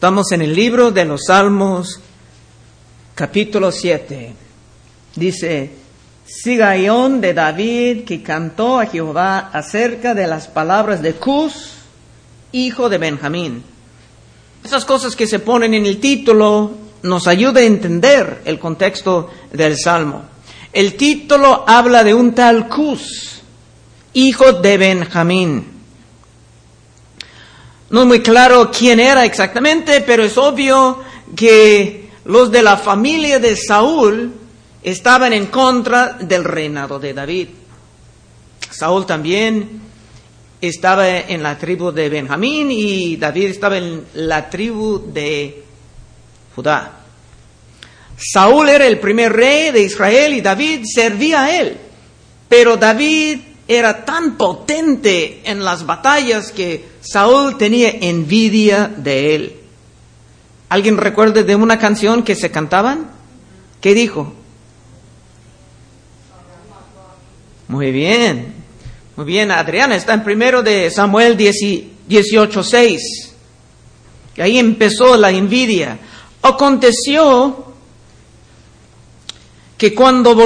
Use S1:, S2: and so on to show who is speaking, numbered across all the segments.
S1: Estamos en el libro de los Salmos, capítulo 7. Dice: Sigaión de David, que cantó a Jehová acerca de las palabras de Cus, hijo de Benjamín. Esas cosas que se ponen en el título nos ayudan a entender el contexto del Salmo. El título habla de un tal Cus, hijo de Benjamín. No es muy claro quién era exactamente, pero es obvio que los de la familia de Saúl estaban en contra del reinado de David. Saúl también estaba en la tribu de Benjamín y David estaba en la tribu de Judá. Saúl era el primer rey de Israel y David servía a él. Pero David era tan potente en las batallas que Saúl tenía envidia de él. ¿Alguien recuerda de una canción que se cantaban? ¿Qué dijo? Muy bien, Adriana, está en 1 de Samuel 18:6. Y ahí empezó la envidia. Aconteció que cuando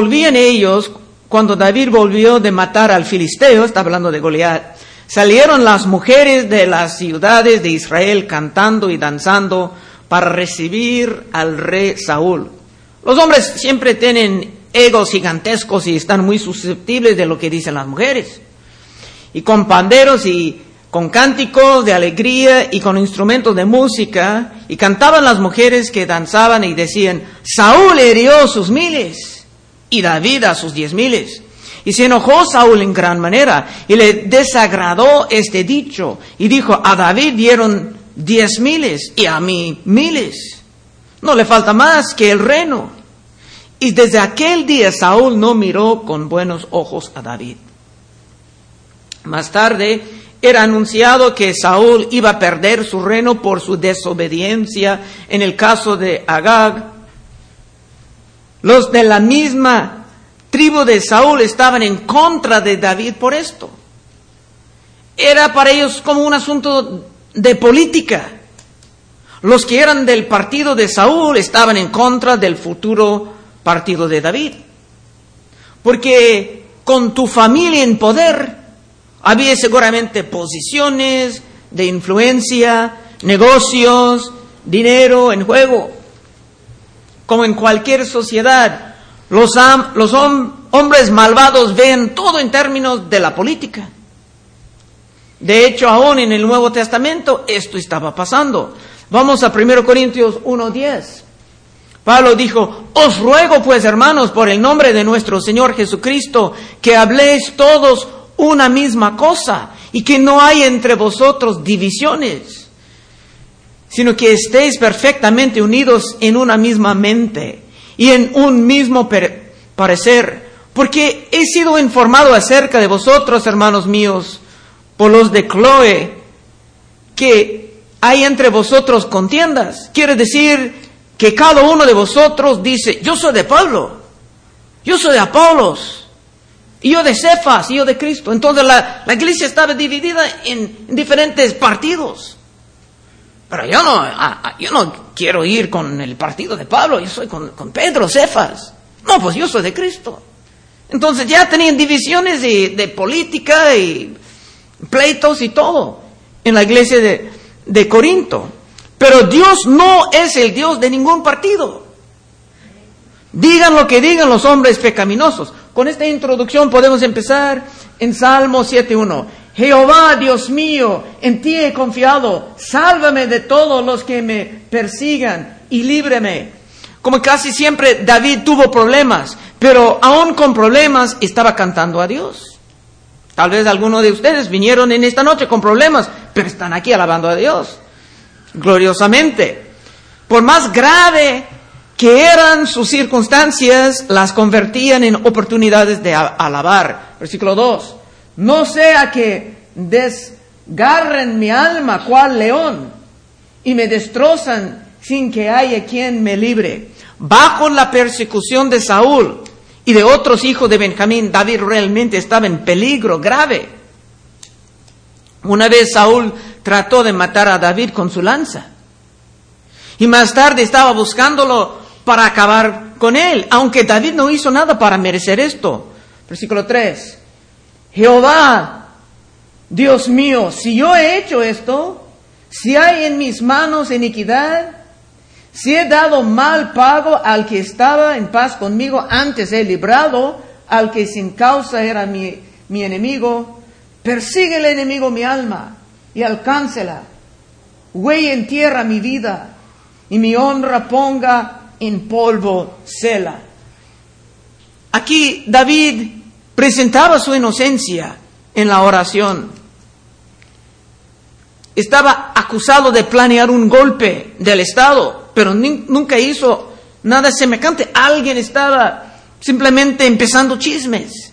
S1: David volvió de matar al filisteo, está hablando de Goliat, salieron las mujeres de las ciudades de Israel cantando y danzando para recibir al rey Saúl. Los hombres siempre tienen egos gigantescos y están muy susceptibles de lo que dicen las mujeres. Y con panderos y con cánticos de alegría y con instrumentos de música, y cantaban las mujeres que danzaban y decían: Saúl hirió sus miles y David a sus 10,000. Y se enojó Saúl en gran manera y le desagradó este dicho y dijo: a David dieron 10,000 y a mí 1,000. No le falta más que el reino. Y desde aquel día Saúl no miró con buenos ojos a David. Más tarde era anunciado que Saúl iba a perder su reino por su desobediencia en el caso de Agag. Los de la misma tribu de Saúl estaban en contra de David por esto. Era para ellos como un asunto de política. Los que eran del partido de Saúl estaban en contra del futuro partido de David. Porque con tu familia en poder había seguramente posiciones de influencia, negocios, dinero en juego. Como en cualquier sociedad, los hombres malvados ven todo en términos de la política. De hecho, aún en el Nuevo Testamento esto estaba pasando. Vamos a 1 Corintios 1:10. Pablo dijo: os ruego pues, hermanos, por el nombre de nuestro Señor Jesucristo, que habléis todos una misma cosa y que no hay entre vosotros divisiones, sino que estéis perfectamente unidos en una misma mente y en un mismo parecer. Porque he sido informado acerca de vosotros, hermanos míos, por los de Cloé, que hay entre vosotros contiendas. Quiere decir que cada uno de vosotros dice: yo soy de Pablo, yo soy de Apolos, y yo de Cefas, y yo de Cristo. Entonces la iglesia estaba dividida en diferentes partidos. Pero yo no quiero ir con el partido de Pablo, yo soy con Pedro, Cefas. No, pues yo soy de Cristo. Entonces ya tenían divisiones de política y pleitos y todo en la iglesia de Corinto. Pero Dios no es el Dios de ningún partido. Digan lo que digan los hombres pecaminosos. Con esta introducción podemos empezar en Salmo 7:1. Jehová, Dios mío, en ti he confiado. Sálvame de todos los que me persigan y líbreme. Como casi siempre David tuvo problemas, pero aún con problemas estaba cantando a Dios. Tal vez algunos de ustedes vinieron en esta noche con problemas, pero están aquí alabando a Dios gloriosamente. Por más grave que eran sus circunstancias, las convertían en oportunidades de alabar. Versículo 2. No sea que desgarren mi alma cual león y me destrozan sin que haya quien me libre. Bajo la persecución de Saúl y de otros hijos de Benjamín, David realmente estaba en peligro grave. Una vez Saúl trató de matar a David con su lanza. Y más tarde estaba buscándolo para acabar con él, aunque David no hizo nada para merecer esto. Versículo 3. Jehová, Dios mío, si yo he hecho esto, si hay en mis manos iniquidad, si he dado mal pago al que estaba en paz conmigo, antes he librado al que sin causa era mi enemigo, persigue el enemigo mi alma y alcáncela, huelle en tierra mi vida y mi honra ponga en polvo, Sela. Aquí David presentaba su inocencia en la oración. Estaba acusado de planear un golpe del Estado, pero nunca hizo nada semejante. Alguien estaba simplemente empezando chismes.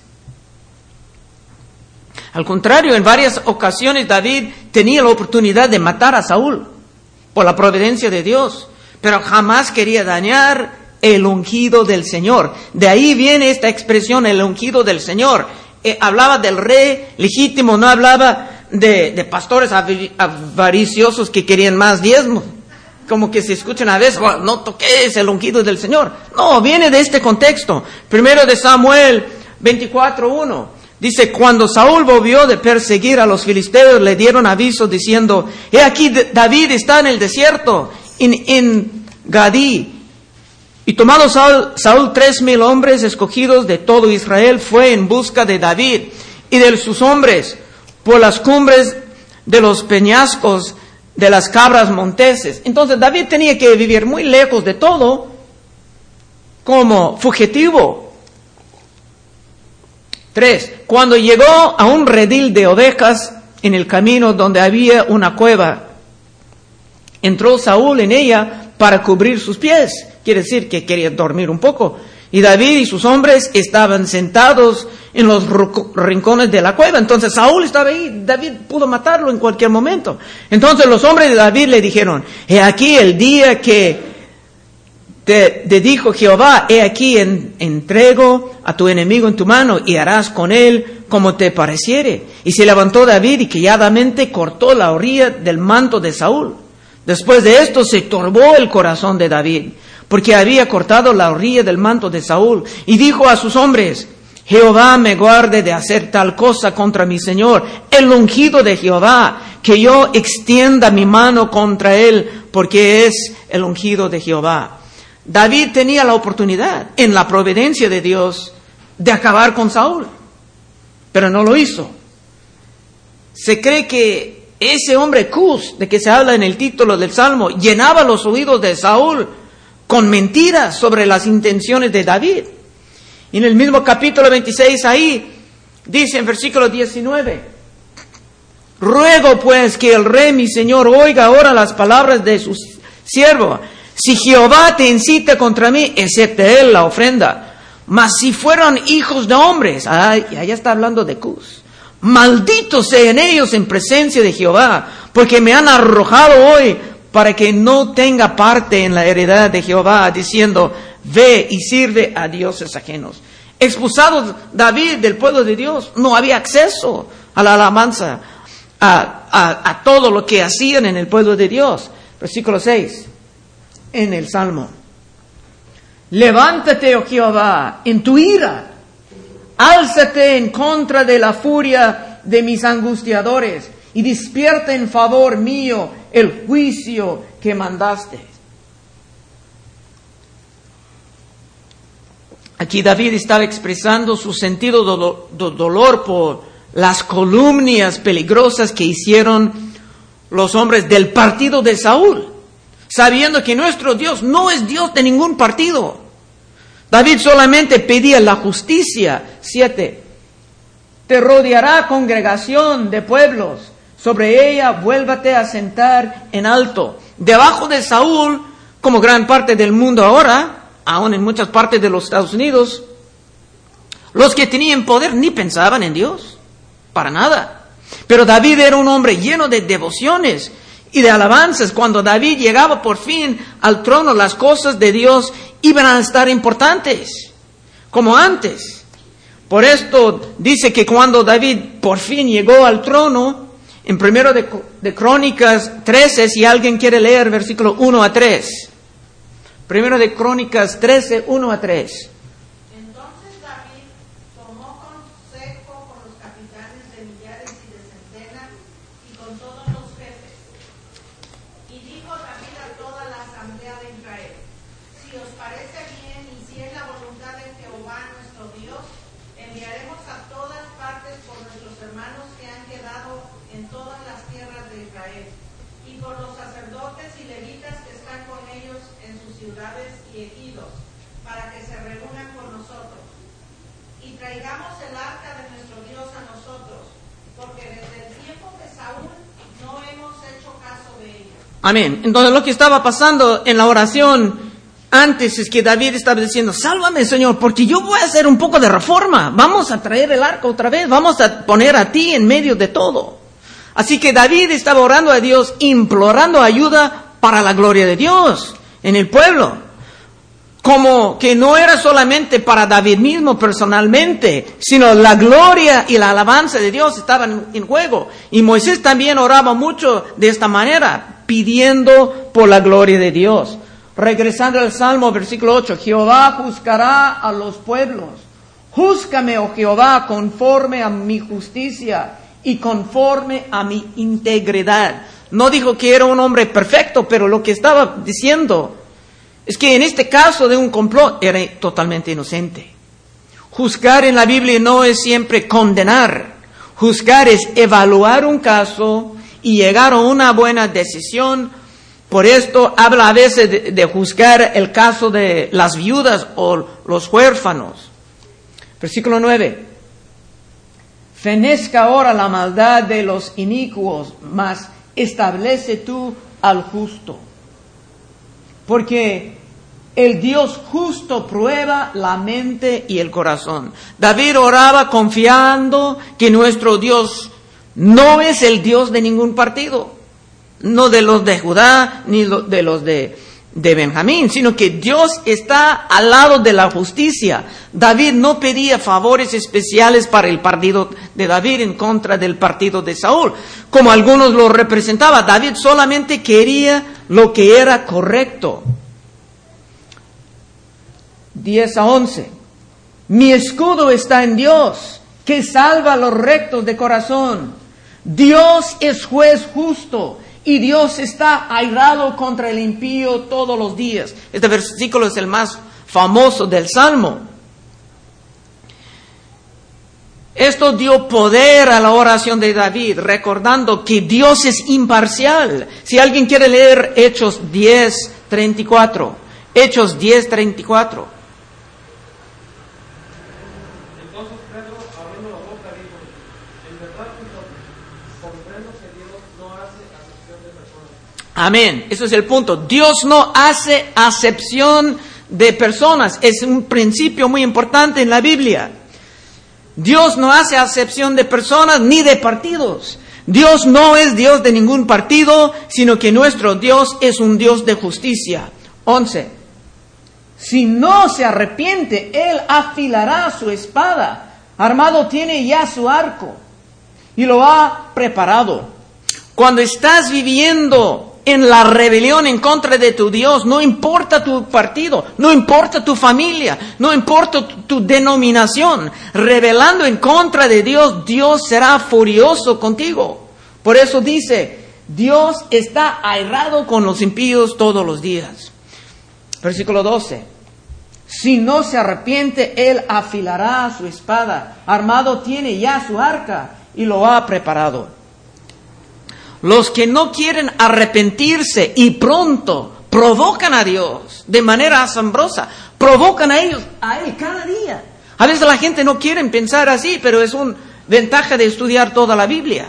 S1: Al contrario, en varias ocasiones David tenía la oportunidad de matar a Saúl por la providencia de Dios, pero jamás quería dañar el ungido del Señor. De ahí viene esta expresión, el ungido del Señor. Hablaba del rey legítimo, no hablaba de pastores avariciosos que querían más diezmos. Como que se escuchan a veces, oh, no toques el ungido del Señor. No, viene de este contexto. Primero de Samuel 24:1. Dice, cuando Saúl volvió de perseguir a los filisteos, le dieron aviso diciendo, he aquí David está en el desierto, en Gadí. Y tomado Saúl 3,000 hombres escogidos de todo Israel, fue en busca de David y de sus hombres por las cumbres de los peñascos de las cabras monteses. Entonces David tenía que vivir muy lejos de todo como fugitivo. 3. Cuando llegó a un redil de ovejas en el camino donde había una cueva, entró Saúl en ella para cubrir sus pies. Quiere decir que quería dormir un poco. Y David y sus hombres estaban sentados en los rincones de la cueva. Entonces Saúl estaba ahí. David pudo matarlo en cualquier momento. Entonces los hombres de David le dijeron, he aquí el día que te dijo Jehová, he aquí entrego a tu enemigo en tu mano y harás con él como te pareciere. Y se levantó David y calladamente cortó la orilla del manto de Saúl. Después de esto se turbó el corazón de David, porque había cortado la orilla del manto de Saúl, y dijo a sus hombres, Jehová me guarde de hacer tal cosa contra mi Señor, el ungido de Jehová, que yo extienda mi mano contra él, porque es el ungido de Jehová. David tenía la oportunidad, en la providencia de Dios, de acabar con Saúl, pero no lo hizo. Se cree que ese hombre Cus, de que se habla en el título del Salmo, llenaba los oídos de Saúl con mentiras sobre las intenciones de David. Y en el mismo capítulo 26 ahí, dice en versículo 19, ruego pues que el rey mi señor oiga ahora las palabras de su siervo. Si Jehová te incita contra mí, acepte él la ofrenda. Mas si fueron hijos de hombres, allá está hablando de Cus, malditos sean ellos en presencia de Jehová, porque me han arrojado hoy para que no tenga parte en la heredad de Jehová, diciendo, ve y sirve a dioses ajenos. Expulsado David del pueblo de Dios, no había acceso a la alabanza, a todo lo que hacían en el pueblo de Dios. Versículo 6, en el Salmo. Levántate, oh Jehová, en tu ira, álzate en contra de la furia de mis angustiadores, y despierta en favor mío el juicio que mandaste. Aquí David estaba expresando su sentido dolor por las calumnias peligrosas que hicieron los hombres del partido de Saúl, sabiendo que nuestro Dios no es Dios de ningún partido. David solamente pedía la justicia. 7. Te rodeará congregación de pueblos, sobre ella vuélvate a sentar en alto. Debajo de Saúl, como gran parte del mundo ahora, aún en muchas partes de los Estados Unidos, los que tenían poder ni pensaban en Dios, para nada. Pero David era un hombre lleno de devociones y de alabanzas. Cuando David llegaba por fin al trono, las cosas de Dios iban a estar importantes, como antes. Por esto dice que cuando David por fin llegó al trono, En 1 de Crónicas 13, si alguien quiere leer versículo 1 a 3. 1 de Crónicas 13, 1 a 3.
S2: Entonces David tomó consejo con los capitanes de millares y de centenas y con todos los jefes. Y dijo David a toda la asamblea de Israel: si os parece bien y si es la voluntad de Jehová nuestro Dios, enviaremos a todas partes por nuestros hermanos que han quedado en todas las tierras de Israel, y por los sacerdotes y levitas que están con ellos en sus ciudades y ejidos, para que se reúnan con nosotros. Y traigamos el arca de nuestro Dios a nosotros, porque desde el tiempo de Saúl no hemos hecho caso de ella.
S1: Amén. Entonces lo que estaba pasando en la oración antes es que David estaba diciendo: sálvame, Señor, porque yo voy a hacer un poco de reforma. Vamos a traer el arca otra vez. Vamos a poner a ti en medio de todo. Así que David estaba orando a Dios, implorando ayuda para la gloria de Dios en el pueblo. Como que no era solamente para David mismo personalmente, sino la gloria y la alabanza de Dios estaban en juego. Y Moisés también oraba mucho de esta manera, pidiendo por la gloria de Dios. Regresando al Salmo, versículo 8, Jehová juzgará a los pueblos. Júzgame, oh Jehová, conforme a mi justicia y conforme a mi integridad. No dijo que era un hombre perfecto, pero lo que estaba diciendo es que en este caso de un complot era totalmente inocente. Juzgar en la Biblia no es siempre condenar. Juzgar es evaluar un caso y llegar a una buena decisión. Por esto habla a veces de juzgar el caso de las viudas o los huérfanos. Versículo 9. Fenezca ahora la maldad de los inicuos, mas establece tú al justo. Porque el Dios justo prueba la mente y el corazón. David oraba confiando que nuestro Dios no es el Dios de ningún partido. No de los de Judá, ni de los de Benjamín, sino que Dios está al lado de la justicia. David no pedía favores especiales para el partido de David en contra del partido de Saúl, como algunos lo representaban. David solamente quería lo que era correcto. 10 a 11. Mi escudo está en Dios, que salva a los rectos de corazón. Dios es juez justo, y Dios está airado contra el impío todos los días. Este versículo es el más famoso del Salmo. Esto dio poder a la oración de David, recordando que Dios es imparcial. Si alguien quiere leer Hechos 10:34. Hechos 10:34.
S3: Entonces Pedro, abriendo la boca, dijo: en verdad comprendo que Dios no hace acepción de personas.
S1: Amén. Eso es el punto. Dios no hace acepción de personas. Es un principio muy importante en la Biblia. Dios no hace acepción de personas ni de partidos. Dios no es Dios de ningún partido, sino que nuestro Dios es un Dios de justicia. 11. Si no se arrepiente, Él afilará su espada. Armado tiene ya su arco y lo ha preparado. Cuando estás viviendo en la rebelión en contra de tu Dios, no importa tu partido, no importa tu familia, no importa tu denominación, rebelando en contra de Dios, Dios será furioso contigo. Por eso dice, Dios está airado con los impíos todos los días. Versículo 12. Si no se arrepiente, Él afilará su espada. Armado tiene ya su arca y lo ha preparado. Los que no quieren arrepentirse y pronto provocan a Dios de manera asombrosa, provocan a Él cada día. A veces la gente no quiere pensar así, pero es una ventaja de estudiar toda la Biblia.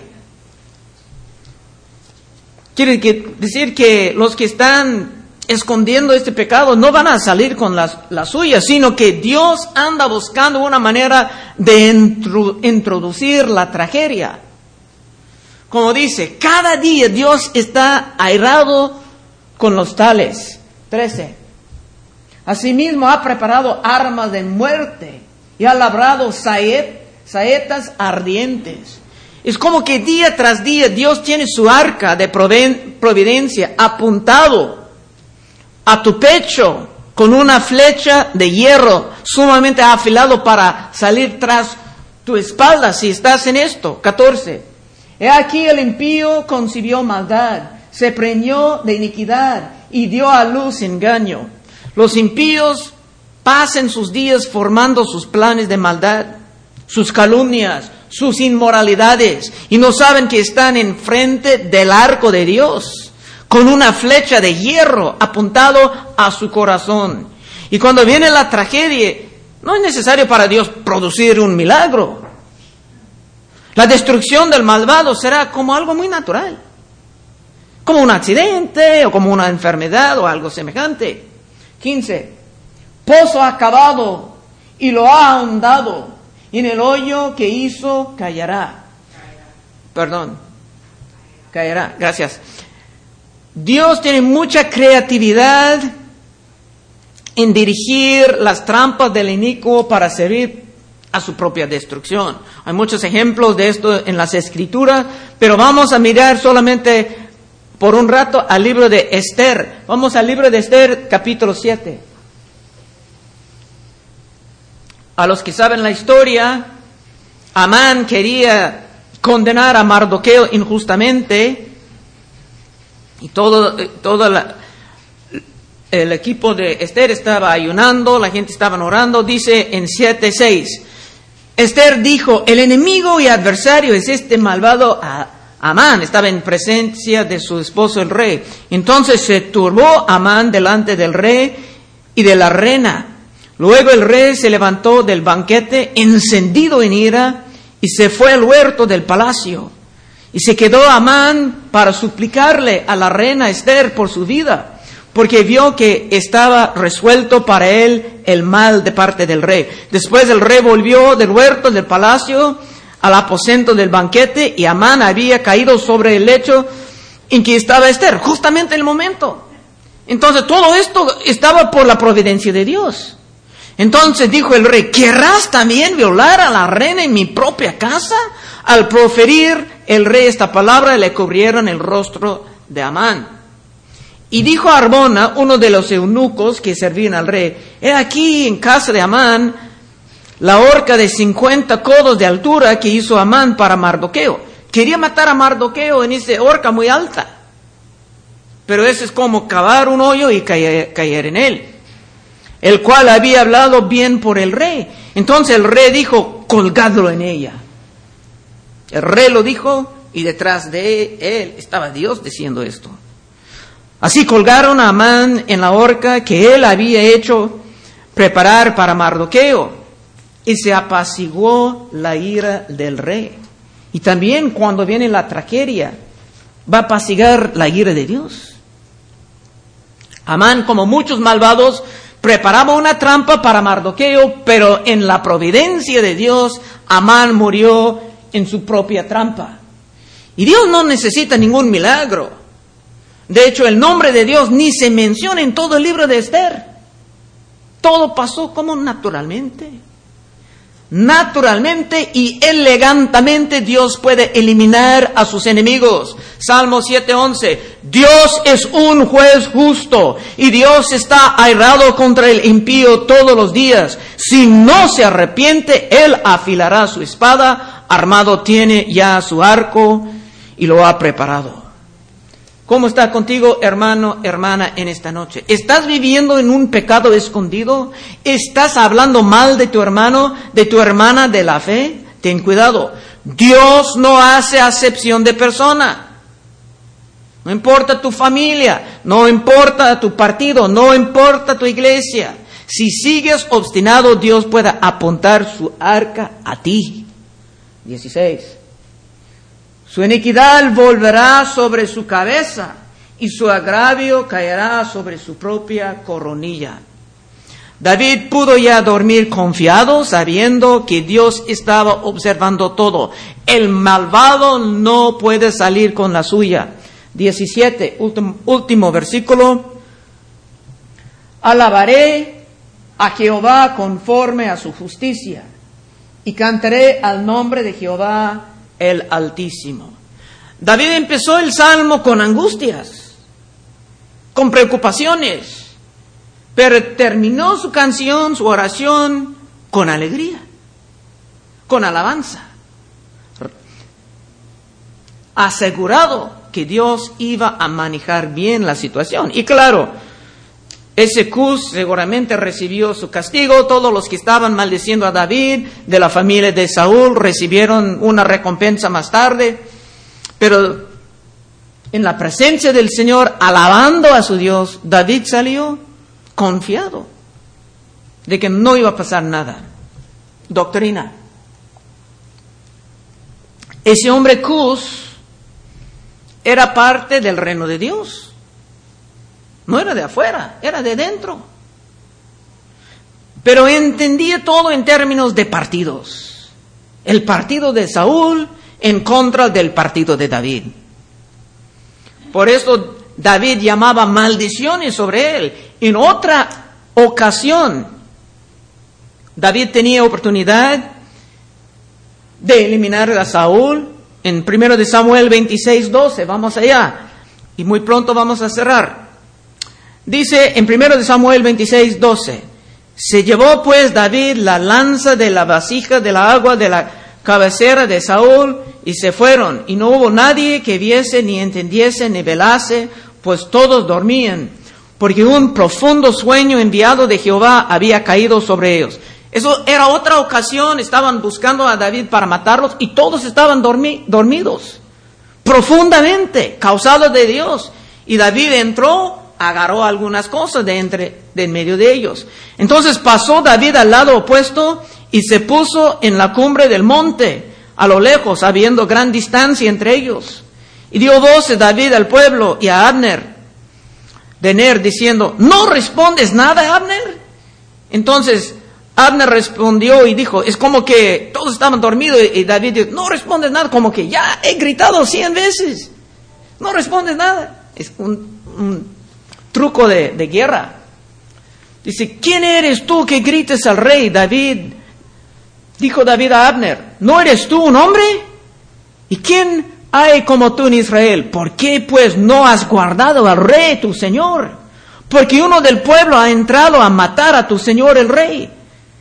S1: Quiere decir que los que están escondiendo este pecado no van a salir con la suya, sino que Dios anda buscando una manera de introducir la tragedia. Como dice, cada día Dios está airado con los tales. 13. Asimismo ha preparado armas de muerte y ha labrado saetas ardientes. Es como que día tras día Dios tiene su arca de providencia apuntado a tu pecho con una flecha de hierro sumamente afilado para salir tras tu espalda si estás en esto. 14. He aquí el impío concibió maldad, se preñó de iniquidad y dio a luz engaño. Los impíos pasan sus días formando sus planes de maldad, sus calumnias, sus inmoralidades, y no saben que están enfrente del arco de Dios, con una flecha de hierro apuntado a su corazón. Y cuando viene la tragedia, no es necesario para Dios producir un milagro. La destrucción del malvado será como algo muy natural, como un accidente o como una enfermedad o algo semejante. 15. Pozo ha cavado y lo ha ahondado, y en el hoyo que hizo caerá. Caerá. Gracias. Dios tiene mucha creatividad en dirigir las trampas del inicuo para servir a su propia destrucción. Hay muchos ejemplos de esto en las Escrituras, pero vamos a mirar solamente por un rato al libro de Esther. Vamos al libro de Esther, capítulo 7. A los que saben la historia, Amán quería condenar a Mardoqueo injustamente, y todo el equipo de Esther estaba ayunando, la gente estaba orando. Dice en 7:6, Esther dijo: el enemigo y adversario es este malvado Amán. Estaba en presencia de su esposo el rey. Entonces se turbó Amán delante del rey y de la reina. Luego el rey se levantó del banquete encendido en ira y se fue al huerto del palacio. Y se quedó Amán para suplicarle a la reina Esther por su vida, porque vio que estaba resuelto para él el mal de parte del rey. Después el rey volvió del huerto del palacio al aposento del banquete, y Amán había caído sobre el lecho en que estaba Esther, justamente en el momento. Entonces todo esto estaba por la providencia de Dios. Entonces dijo el rey: ¿querrás también violar a la reina en mi propia casa? Al proferir el rey esta palabra, le cubrieron el rostro de Amán. Y dijo a Arbona, uno de los eunucos que servían al rey: he aquí en casa de Amán la horca de 50 codos de altura que hizo Amán para Mardoqueo. Quería matar a Mardoqueo en esa horca muy alta, pero eso es como cavar un hoyo y caer en él, el cual había hablado bien por el rey. Entonces el rey dijo: colgadlo en ella. El rey lo dijo, y detrás de él estaba Dios diciendo esto. Así colgaron a Amán en la horca que él había hecho preparar para Mardoqueo, y se apaciguó la ira del rey. Y también cuando viene la tragedia, va a apaciguar la ira de Dios. Amán, como muchos malvados, preparaba una trampa para Mardoqueo, pero en la providencia de Dios, Amán murió en su propia trampa. Y Dios no necesita ningún milagro. De hecho, el nombre de Dios ni se menciona en todo el libro de Esther. Todo pasó como naturalmente. Naturalmente y elegantemente Dios puede eliminar a sus enemigos. Salmo 7:11. Dios es un juez justo y Dios está airado contra el impío todos los días. Si no se arrepiente, Él afilará su espada. Armado tiene ya su arco y lo ha preparado. ¿Cómo está contigo, hermano, hermana, en esta noche? ¿Estás viviendo en un pecado escondido? ¿Estás hablando mal de tu hermano, de tu hermana de la fe? Ten cuidado. Dios no hace acepción de persona. No importa tu familia, no importa tu partido, no importa tu iglesia. Si sigues obstinado, Dios puede apuntar su arca a ti. 16. Su iniquidad volverá sobre su cabeza y su agravio caerá sobre su propia coronilla. David pudo ya dormir confiado, sabiendo que Dios estaba observando todo. El malvado no puede salir con la suya. 17, último versículo. Alabaré a Jehová conforme a su justicia, y cantaré al nombre de Jehová el Altísimo. David empezó el salmo con angustias, con preocupaciones, pero terminó su canción, su oración, con alegría, con alabanza, asegurado que Dios iba a manejar bien la situación. Y claro, ese Cus seguramente recibió su castigo. Todos los que estaban maldiciendo a David, de la familia de Saúl, recibieron una recompensa más tarde. Pero en la presencia del Señor, alabando a su Dios, David salió confiado de que no iba a pasar nada. Doctrina. Ese hombre Cus era parte del reino de Dios. No era de afuera, era de dentro. Pero entendía todo en términos de partidos. El partido de Saúl en contra del partido de David. Por eso David llamaba maldiciones sobre él. En otra ocasión, David tenía oportunidad de eliminar a Saúl. En 1 Samuel 26:12, vamos allá. Y muy pronto vamos a cerrar. Dice en 1 Samuel 26:12, se llevó pues David la lanza de la vasija de la agua de la cabecera de Saúl y se fueron. Y no hubo nadie que viese, ni entendiese, ni velase, pues todos dormían, porque un profundo sueño enviado de Jehová había caído sobre ellos. Eso era otra ocasión, estaban buscando a David para matarlos y todos estaban dormidos, profundamente, causados de Dios. Y David entró, agarró algunas cosas de en medio de ellos. Entonces pasó David al lado opuesto y se puso en la cumbre del monte, a lo lejos, habiendo gran distancia entre ellos. Y dio voces David al pueblo y a Abner, de Ner, diciendo, ¿no respondes nada, Abner? Entonces Abner respondió y dijo, es como que todos estaban dormidos, y David dijo, no respondes nada, como que ya he gritado 100 veces, no respondes nada. Es un truco de guerra. Dice, ¿quién eres tú que grites al rey? David, dijo David a Abner, ¿no eres tú un hombre? ¿Y quién hay como tú en Israel? ¿Por qué pues no has guardado al rey tu señor? Porque uno del pueblo ha entrado a matar a tu señor el rey.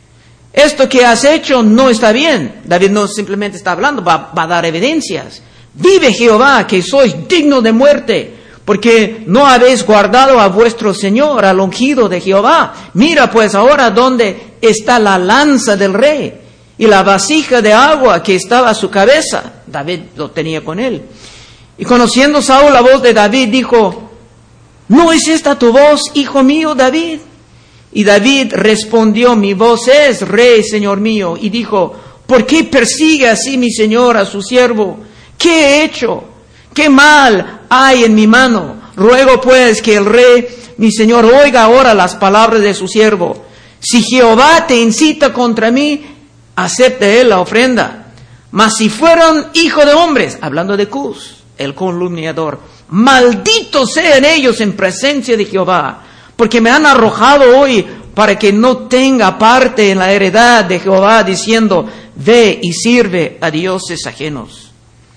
S1: Esto que has hecho no está bien. David no simplemente está hablando, va a dar evidencias. Vive Jehová, que sois digno de muerte, porque no habéis guardado a vuestro Señor, al ungido de Jehová. Mira pues ahora dónde está la lanza del rey y la vasija de agua que estaba a su cabeza. David lo tenía con él. Y conociendo Saúl la voz de David, dijo, ¿no es esta tu voz, hijo mío, David? Y David respondió, mi voz es, rey, señor mío. Y dijo, ¿por qué persigue así mi señor a su siervo? ¿Qué he hecho? ¿Qué mal hay en mi mano? Ruego pues que el rey, mi señor, oiga ahora las palabras de su siervo. Si Jehová te incita contra mí, acepte él la ofrenda. Mas si fueron hijo de hombres, hablando de Cus, el calumniador, malditos sean ellos en presencia de Jehová, porque me han arrojado hoy para que no tenga parte en la heredad de Jehová, diciendo, ve y sirve a dioses ajenos.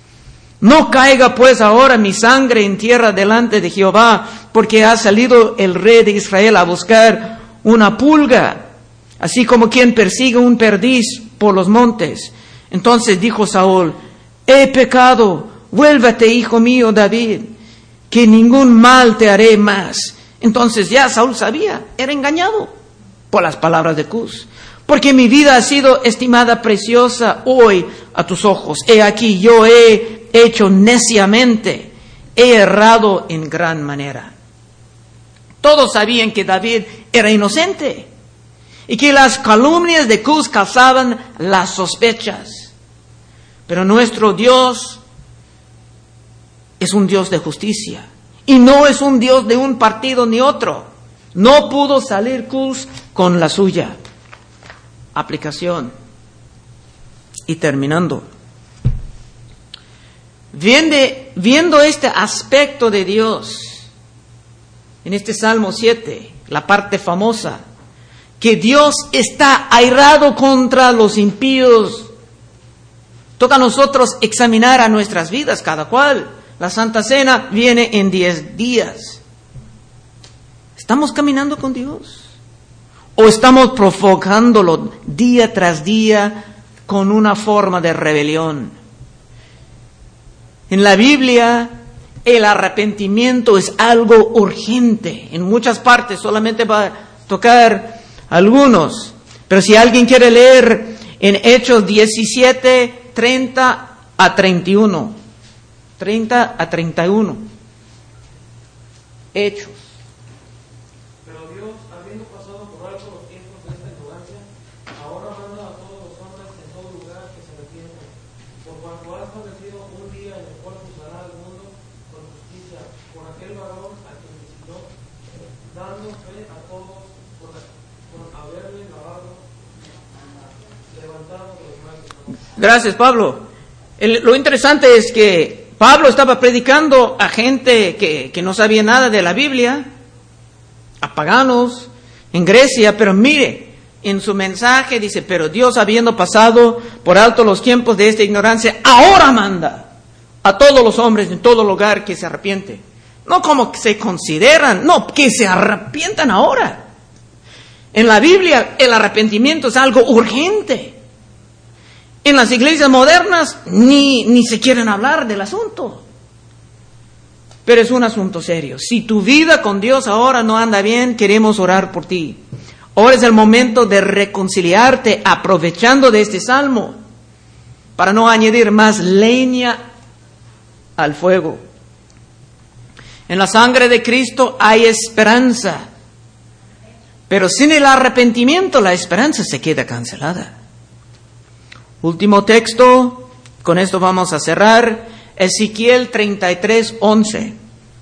S1: No caiga pues ahora mi sangre en tierra delante de Jehová, porque ha salido el rey de Israel a buscar una pulga, así como quien persigue un perdiz por los montes. Entonces dijo Saúl, he pecado, vuélvete, hijo mío David, que ningún mal te haré más. Entonces ya Saúl sabía, era engañado por las palabras de Cus. Porque mi vida ha sido estimada preciosa hoy a tus ojos. He aquí, yo he hecho neciamente, he errado en gran manera. Todos sabían que David era inocente y que las calumnias de Cus causaban las sospechas. Pero nuestro Dios es un Dios de justicia. Y no es un Dios de un partido ni otro. No pudo salir Cus con la suya. Aplicación. Y terminando. Viendo este aspecto de Dios, en este Salmo 7, la parte famosa, que Dios está airado contra los impíos, Toca a nosotros examinar a nuestras vidas, cada cual. La Santa Cena viene en 10 días. ¿Estamos caminando con Dios? ¿O estamos provocándolo día tras día con una forma de rebelión? En la Biblia, el arrepentimiento es algo urgente. En muchas partes, solamente va a tocar algunos. Pero si alguien quiere leer en Hechos 17, 30 a 31. 30 a 31. Hechos.
S3: Pero Dios, habiendo pasado por alto los tiempos de esta ignorancia, ahora manda a todos los hombres en todo lugar que se arrepientan, por cuanto ha establecido un día en el cual juzgará al mundo con justicia por aquel varón a quien visitó, dando fe a todos por haberle levantado de los muertos.
S1: Gracias, Pablo. Lo interesante es que Pablo estaba predicando a gente que no sabía nada de la Biblia, a paganos en Grecia, pero mire, en su mensaje dice, pero Dios, habiendo pasado por alto los tiempos de esta ignorancia, ahora manda a todos los hombres en todo lugar que se arrepienten. No como que se consideran, no, que se arrepientan ahora. En la Biblia el arrepentimiento es algo urgente. En las iglesias modernas ni se quieren hablar del asunto. Pero es un asunto serio. Si tu vida con Dios ahora no anda bien, queremos orar por ti. Ahora es el momento de reconciliarte aprovechando de este salmo para no añadir más leña al fuego. En la sangre de Cristo hay esperanza. Pero sin el arrepentimiento la esperanza se queda cancelada. Último texto, con esto vamos a cerrar, Ezequiel 33:11.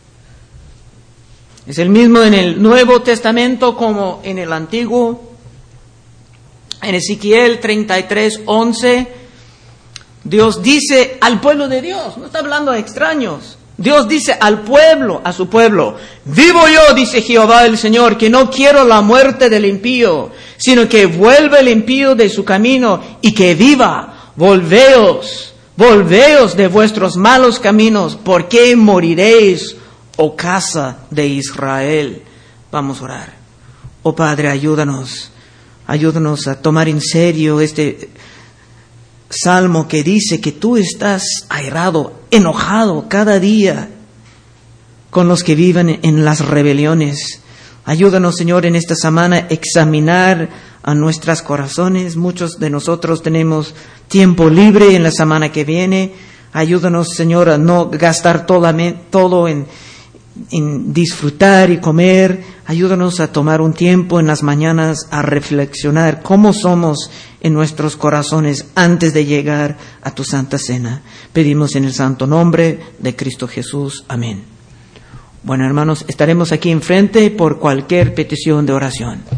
S1: Es el mismo en el Nuevo Testamento como en el Antiguo. En Ezequiel 33:11, Dios dice al pueblo de Dios, no está hablando a extraños. Dios dice al pueblo, a su pueblo, vivo yo, dice Jehová el Señor, que no quiero la muerte del impío, sino que vuelva el impío de su camino y que viva. Volveos de vuestros malos caminos, ¿por qué moriréis, oh casa de Israel? Vamos a orar. Oh Padre, ayúdanos a tomar en serio este salmo que dice que tú estás airado, enojado cada día con los que viven en las rebeliones. Ayúdanos, Señor, en esta semana a examinar a nuestros corazones. Muchos de nosotros tenemos tiempo libre en la semana que viene. Ayúdanos, Señor, a no gastar todo en disfrutar y comer. Ayúdanos a tomar un tiempo en las mañanas a reflexionar cómo somos en nuestros corazones antes de llegar a tu Santa Cena. Pedimos en el santo nombre de Cristo Jesús. Amén. Bueno, hermanos, estaremos aquí enfrente por cualquier petición de oración.